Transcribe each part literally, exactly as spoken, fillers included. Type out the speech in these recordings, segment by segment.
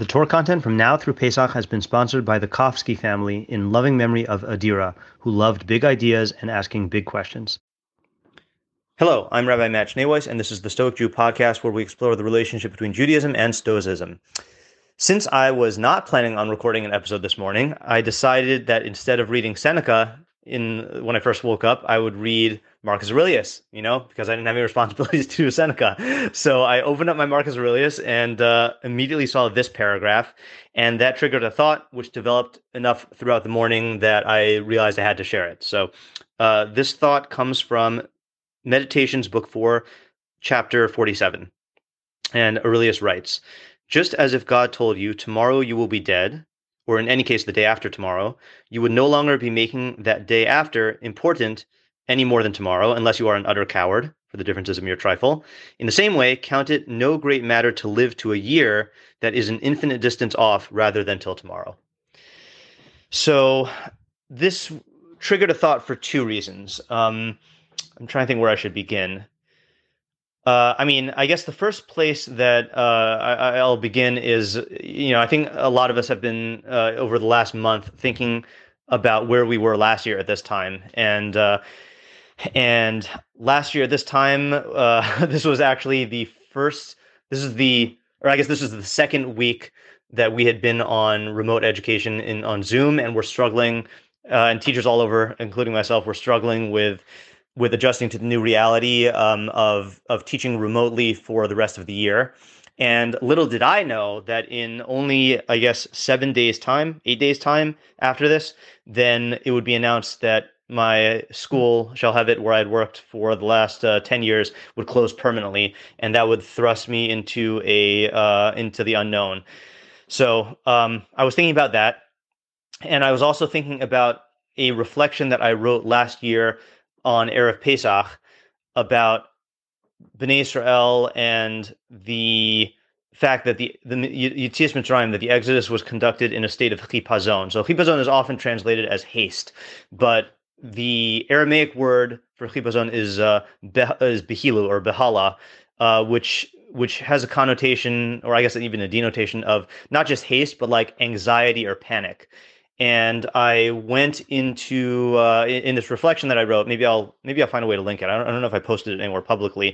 The Torah content from now through Pesach has been sponsored by the Kofsky family in loving memory of Adira, who loved big ideas and asking big questions. Hello, I'm Rabbi Matt Schneeweiss, and this is the Stoic Jew podcast where we explore the relationship between Judaism and Stoicism. Since I was not planning on recording an episode this morning, I decided that instead of reading Seneca in when I first woke up, I would read Marcus Aurelius, you know, because I didn't have any responsibilities to do Seneca. So I opened up my Marcus Aurelius and uh, immediately saw this paragraph, and that triggered a thought which developed enough throughout the morning that I realized I had to share it. So uh, this thought comes from Meditations, Book four, Chapter forty-seven. And Aurelius writes, "Just as if God told you, tomorrow you will be dead, or in any case, the day after tomorrow, you would no longer be making that day after important any more than tomorrow, unless you are an utter coward, for the difference is a mere trifle. In the same way, count it no great matter to live to a year that is an infinite distance off rather than till tomorrow." So this triggered a thought for two reasons. Um, I'm trying to think where I should begin. Uh, I mean, I guess the first place that uh, I, I'll begin is, you know, I think a lot of us have been uh, over the last month thinking about where we were last year at this time. And uh, and last year at this time, uh, this was actually the first, this is the, or I guess this is the second week that we had been on remote education in on Zoom, and we're struggling, uh, and teachers all over, including myself, were struggling with with adjusting to the new reality um, of of teaching remotely for the rest of the year. And little did I know that in only, I guess, seven days time, eight days time after this, then it would be announced that my school, shall have it, where I'd worked for the last uh, ten years, would close permanently, and that would thrust me into a uh, into the unknown. So um, I was thinking about that, and I was also thinking about a reflection that I wrote last year on Erev Pesach about Bnei Israel and the fact that the the Yetzias Mitzrayim, that the Exodus was conducted in a state of chipazon. So chipazon is often translated as haste, but the Aramaic word for chipazon is uh, be, is behilu or behala, uh, which which has a connotation, or I guess even a denotation of not just haste, but like anxiety or panic. And I went into uh, in, in this reflection that I wrote. Maybe I'll maybe I'll find a way to link it. I don't, I don't know if I posted it anywhere publicly.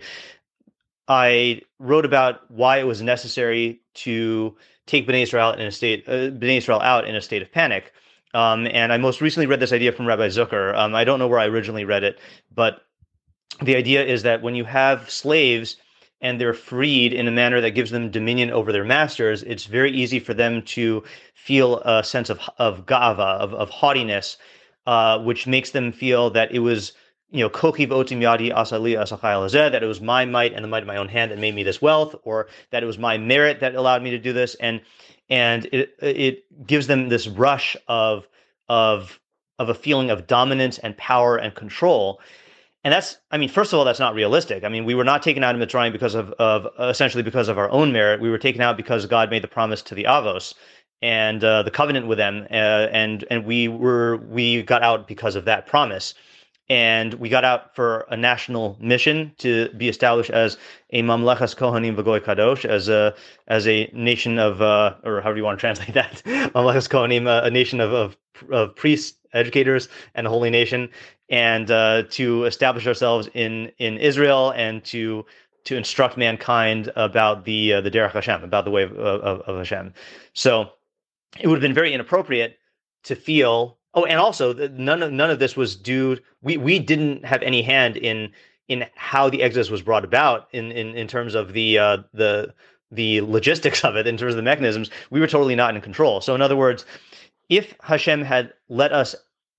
I wrote about why it was necessary to take Bnei Israel in a state uh, Bnei Israel out in a state of panic. Um, and I most recently read this idea from Rabbi Zucker. Um, I don't know where I originally read it, but the idea is that when you have slaves and they're freed in a manner that gives them dominion over their masters, it's very easy for them to feel a sense of of gava, of, of haughtiness, uh, which makes them feel that it was, you know, kochiv otim yadi asali asachai lazeh, that it was my might and the might of my own hand that made me this wealth, or that it was my merit that allowed me to do this, and and it it gives them this rush of of of a feeling of dominance and power and control. And that's, I mean, first of all, that's not realistic. I mean, we were not taken out of Mitzrayim because of, of uh, essentially because of our own merit. We were taken out because God made the promise to the Avos and uh, the covenant with them, uh, and and we were we got out because of that promise, and we got out for a national mission to be established as a mamlechas kohanim v'goy kadosh, as a as a nation of uh, or however you want to translate that, mamlechas kohanim, a, a nation of, of of priests, educators, and a holy nation, and uh, to establish ourselves in in Israel and to to instruct mankind about the uh, the Derech Hashem, about the way of, of, of Hashem. So it would have been very inappropriate to feel. Oh, and also none of none of this was due. We we didn't have any hand in in how the Exodus was brought about in in, in terms of the uh, the the logistics of it, in terms of the mechanisms. We were totally not in control. So in other words, if Hashem had let us,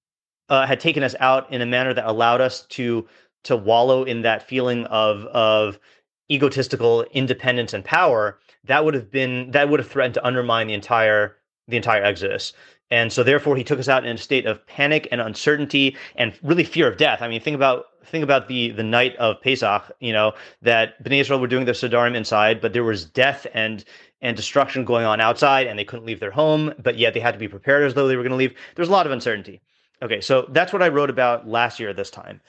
uh, had taken us out in a manner that allowed us to to wallow in that feeling of of egotistical independence and power, that would have been that would have threatened to undermine the entire the entire Exodus. And so therefore he took us out in a state of panic and uncertainty and really fear of death. I mean, think about think about the the night of Pesach, you know, that Bnei Israel were doing their Sadarim inside, but there was death and and destruction going on outside, and they couldn't leave their home, but yet they had to be prepared as though they were going to leave. There's a lot of uncertainty. Okay, so that's what I wrote about last year at this time.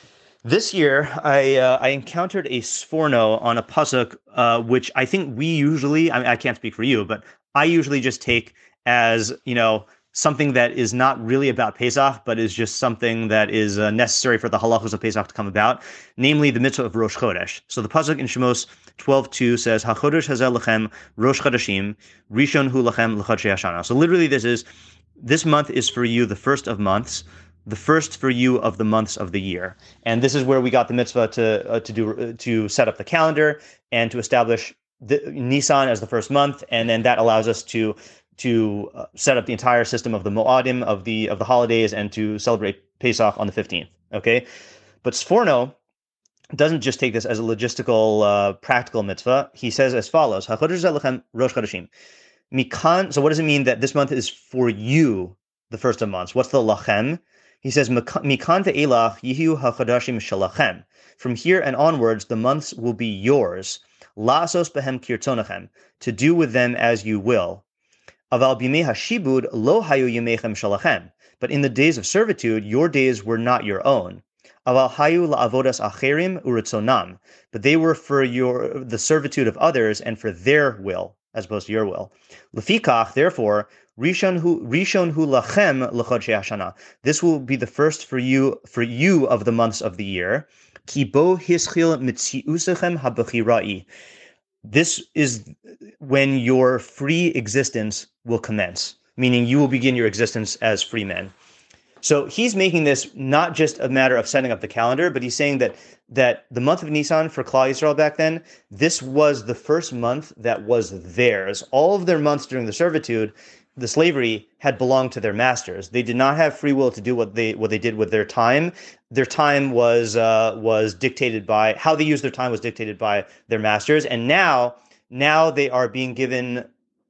This year, I uh, I encountered a sforno on a pasuk, uh, which I think we usually, I mean, I can't speak for you, but I usually just take as, you know, something that is not really about Pesach, but is just something that is uh, necessary for the halachos of Pesach to come about, namely the mitzvah of Rosh Chodesh. So the pasuk in Shemos twelve two says, HaChodesh hazeh lachem Rosh Chodeshim, Rishon hu lachem l'chodshei Hashana. So literally this is, this month is for you the first of months, the first for you of the months of the year. And this is where we got the mitzvah to uh, to do uh, to set up the calendar and to establish the, Nisan as the first month, and then that allows us to to uh, set up the entire system of the Moadim, of the of the holidays, and to celebrate Pesach on the fifteenth. Okay, but Sforno doesn't just take this as a logistical, uh, practical mitzvah. He says as follows: HaChodesh hazeh lachem Rosh Chodeshim. Mikan. So what does it mean that this month is for you, the first of months? What's the lachem? He says, Mikan ve'elach yihu ha'chodashim shalachem. From here and onwards, the months will be yours. La'asos behem kirtzonachem. To do with them as you will. Aval bimei hashibud lo hayu yemechem shalachem. But in the days of servitude, your days were not your own. Aval hayu la'avodas acherim uritzonam. But they were for your the servitude of others and for their will, as opposed to your will. Lefikach, therefore, Rishon hu Rishon hu lachem l'chodshei Hashana. This will be the first for you for you of the months of the year. Ki bo hischil mitziusechem habechirai. This is when your free existence will commence, meaning you will begin your existence as free men. So he's making this not just a matter of setting up the calendar, but he's saying that that the month of Nisan for Klal Yisrael back then, this was the first month that was theirs. All of their months during the servitude, the slavery, had belonged to their masters. They did not have free will to do what they what they did with their time. Their time was uh, was dictated by how they used their time was dictated by their masters, and now now they are being given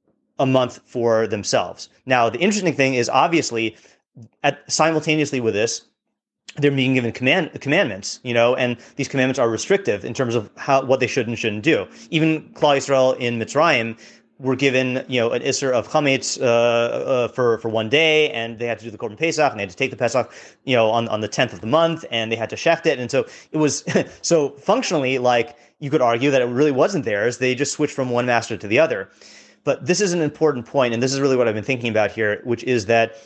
a month for themselves. Now, the interesting thing is obviously, at simultaneously with this, they're being given command commandments, you know, and these commandments are restrictive in terms of how what they should and shouldn't do. Even Klal Yisrael in Mitzrayim were given, you know, an Isser of Chametz uh, uh, for for one day, and they had to do the Korban Pesach, and they had to take the Pesach, you know, on, on the tenth of the month, and they had to shecht it, and so it was so functionally, like, you could argue that it really wasn't theirs. They just switched from one master to the other. But this is an important point, and this is really what I've been thinking about here, which is that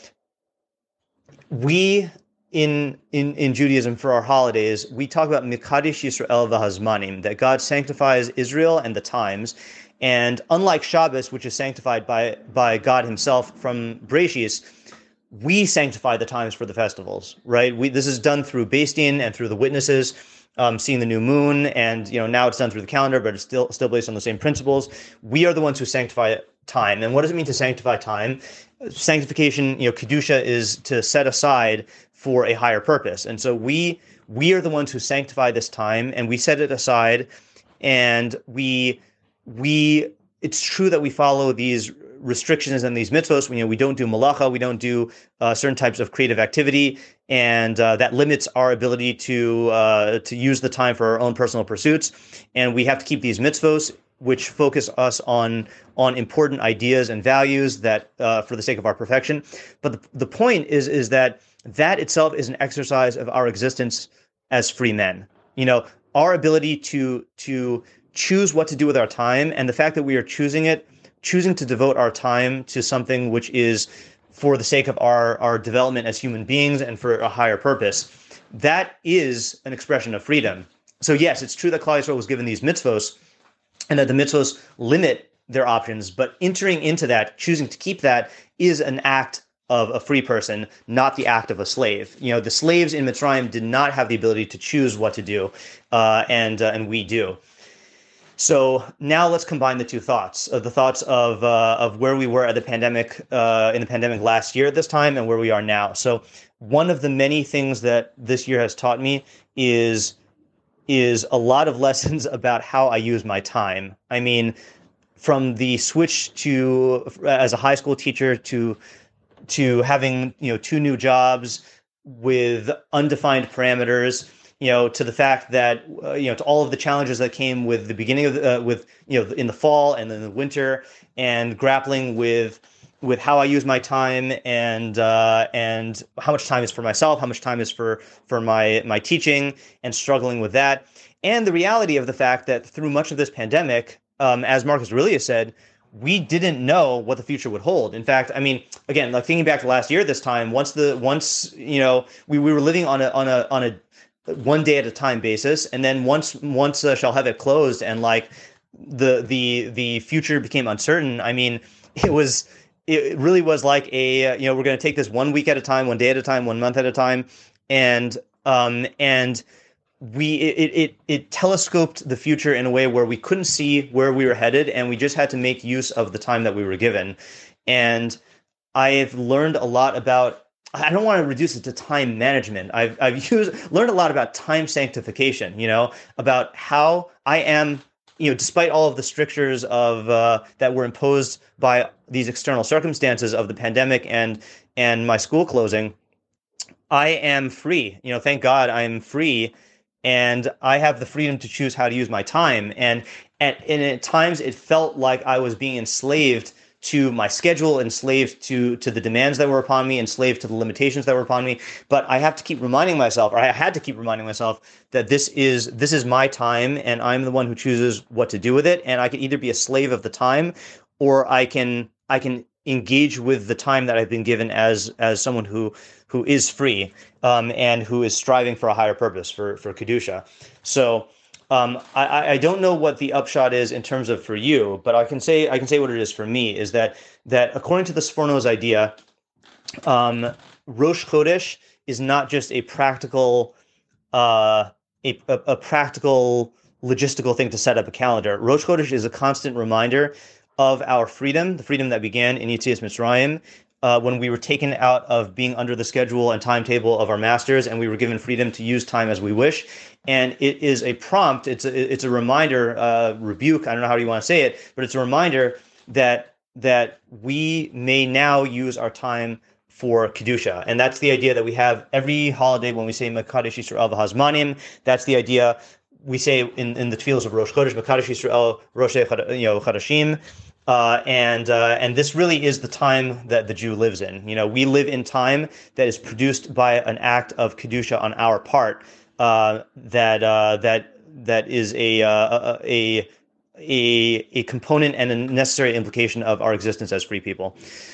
we in in in Judaism for our holidays, we talk about Mikadesh Yisrael v'hazmanim, that God sanctifies Israel and the times. And unlike Shabbos, which is sanctified by by God Himself from Bereshis, we sanctify the times for the festivals, right? We this is done through Beis Din and through the witnesses, um, seeing the new moon, and you know now it's done through the calendar, but it's still still based on the same principles. We are the ones who sanctify time. And what does it mean to sanctify time? Sanctification, you know, kedusha is to set aside for a higher purpose, and so we we are the ones who sanctify this time, and we set it aside, and we. We, it's true that we follow these restrictions and these mitzvos. You know, we don't do malacha, we don't do uh, certain types of creative activity, and uh, that limits our ability to uh, to use the time for our own personal pursuits. And we have to keep these mitzvos, which focus us on on important ideas and values that uh, for the sake of our perfection. But the, the point is is that that itself is an exercise of our existence as free men. You know, our ability to to choose what to do with our time, and the fact that we are choosing it, choosing to devote our time to something which is for the sake of our, our development as human beings and for a higher purpose, that is an expression of freedom. So yes, it's true that Klal Yisrael was given these mitzvos, and that the mitzvos limit their options, but entering into that, choosing to keep that, is an act of a free person, not the act of a slave. You know, the slaves in Mitzrayim did not have the ability to choose what to do, uh, and uh, and we do. So now let's combine the two thoughts, uh, the thoughts of uh, of where we were at the pandemic, uh, in the pandemic last year at this time, and where we are now. So one of the many things that this year has taught me is is a lot of lessons about how I use my time. I mean, from the switch to as a high school teacher to to having, you know, two new jobs with undefined parameters, you know, to the fact that, uh, you know, to all of the challenges that came with the beginning of, the, uh, with, you know, in the fall and then the winter, and grappling with, with how I use my time, and, uh, and how much time is for myself, how much time is for, for my, my teaching, and struggling with that. And the reality of the fact that through much of this pandemic, um, as Marcus Aurelius said, we didn't know what the future would hold. In fact, I mean, again, like thinking back to last year, this time, once the once you know we, we were living on a on a on a one day at a time basis, and then once once uh, Shalhevet closed and like the the the future became uncertain. I mean, it was it really was like a you know we're going to take this one week at a time, one day at a time, one month at a time, and um and we it, it it telescoped the future in a way where we couldn't see where we were headed, and we just had to make use of the time that we were given. And I've learned a lot about, I don't want to reduce it to time management. I've I've used learned a lot about time sanctification, you know, about how I am, you know, despite all of the strictures of uh, that were imposed by these external circumstances of the pandemic and and my school closing, I am free. You know, thank God I am free. And I have the freedom to choose how to use my time. And at, and at times it felt like I was being enslaved to my schedule, enslaved to to the demands that were upon me, enslaved to the limitations that were upon me. But I have to keep reminding myself, or I had to keep reminding myself, that this is this is my time, and I'm the one who chooses what to do with it. And I can either be a slave of the time, or I can I can engage with the time that I've been given as as someone who who is free, um, and who is striving for a higher purpose, for for Kedusha. So um, I, I don't know what the upshot is in terms of for you, but I can say I can say what it is for me, is that that according to the Sforno's idea, um, Rosh Chodesh is not just a practical uh, a, a, a practical logistical thing to set up a calendar. Rosh Chodesh is a constant reminder of our freedom, the freedom that began in Yetzias Mitzrayim, uh, when we were taken out of being under the schedule and timetable of our masters, and we were given freedom to use time as we wish. And it is a prompt, it's a, it's a reminder, uh, rebuke, I don't know how you want to say it, but it's a reminder that that we may now use our time for Kedusha. And that's the idea that we have every holiday when we say Mekadesh Yisrael v'Hazmanim. That's the idea we say in, in the tefillos of Rosh Chodesh, Mekadesh Yisrael Rosh you know, Chodeshim. Uh, and uh, and this really is the time that the Jew lives in. You know, we live in time that is produced by an act of Kedusha on our part. Uh, that uh, that that is a, uh, a a a component and a necessary implication of our existence as free people.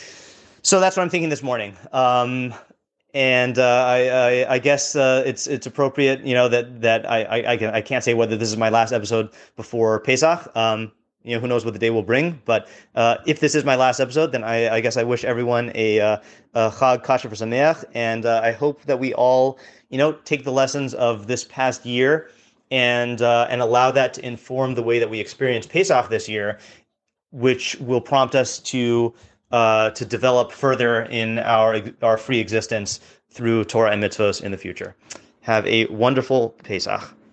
So that's what I'm thinking this morning. Um, and uh, I, I, I guess uh, it's it's appropriate, you know, that that I I, I, can, I can't say whether this is my last episode before Pesach. Um, You know, who knows what the day will bring. But uh, if this is my last episode, then I, I guess I wish everyone a, uh, a Chag Kasher V'Sameach. And uh, I hope that we all, you know, take the lessons of this past year and uh, and allow that to inform the way that we experience Pesach this year, which will prompt us to uh, to develop further in our our free existence through Torah and mitzvos in the future. Have a wonderful Pesach.